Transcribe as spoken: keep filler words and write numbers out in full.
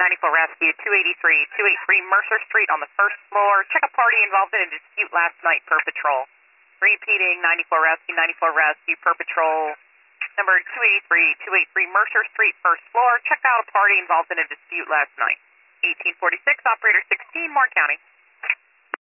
ninety-four Rescue, two eighty-three, two eighty-three Mercer Street on the first floor. Check a party involved in a dispute last night per patrol. Repeating, ninety-four Rescue, ninety-four Rescue per patrol. Number two eighty-three, two eighty-three Mercer Street, first floor. Check out a party involved in a dispute last night. eighteen forty-six, Operator sixteen, Moore County.